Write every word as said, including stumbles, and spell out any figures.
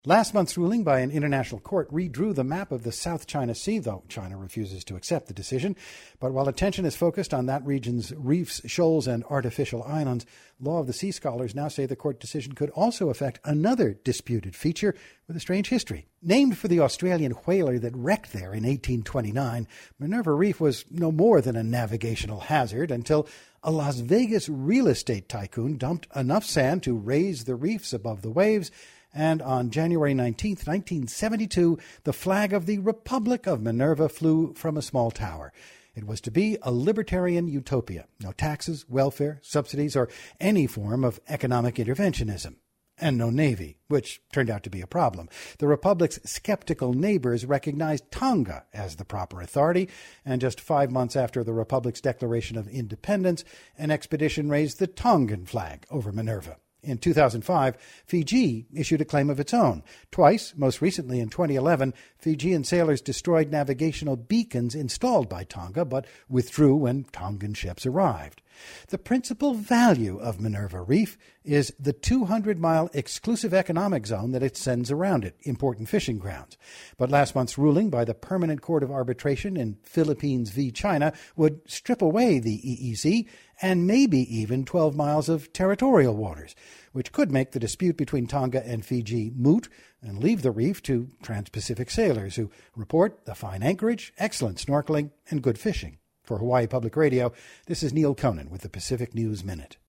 Last month's ruling by an international court redrew the map of the South China Sea, though China refuses to accept the decision. But while attention is focused on that region's reefs, shoals, and artificial islands, Law of the Sea scholars now say the court decision could also affect another disputed feature with a strange history. Named for the Australian whaler that wrecked there in eighteen twenty-nine, Minerva Reef was no more than a navigational hazard until a Las Vegas real estate tycoon dumped enough sand to raise the reefs above the waves. And on January nineteenth, nineteen seventy-two, the flag of the Republic of Minerva flew from a small tower. It was to be a libertarian utopia. No taxes, welfare, subsidies, or any form of economic interventionism. And no navy, which turned out to be a problem. The Republic's skeptical neighbors recognized Tonga as the proper authority, and just five months after the Republic's declaration of independence, an expedition raised the Tongan flag over Minerva. In two thousand five, Fiji issued a claim of its own. Twice, most recently in twenty eleven, Fijian sailors destroyed navigational beacons installed by Tonga, but withdrew when Tongan ships arrived. The principal value of Minerva Reef is the two hundred mile exclusive economic zone that it sends around it, important fishing grounds. But last month's ruling by the Permanent Court of Arbitration in Philippines v. China would strip away the E E Z and maybe even twelve miles of territorial waters, which could make the dispute between Tonga and Fiji moot and leave the reef to trans-Pacific sailors who report the fine anchorage, excellent snorkeling, and good fishing. For Hawaii Public Radio, this is Neil Conan with the Pacific News Minute.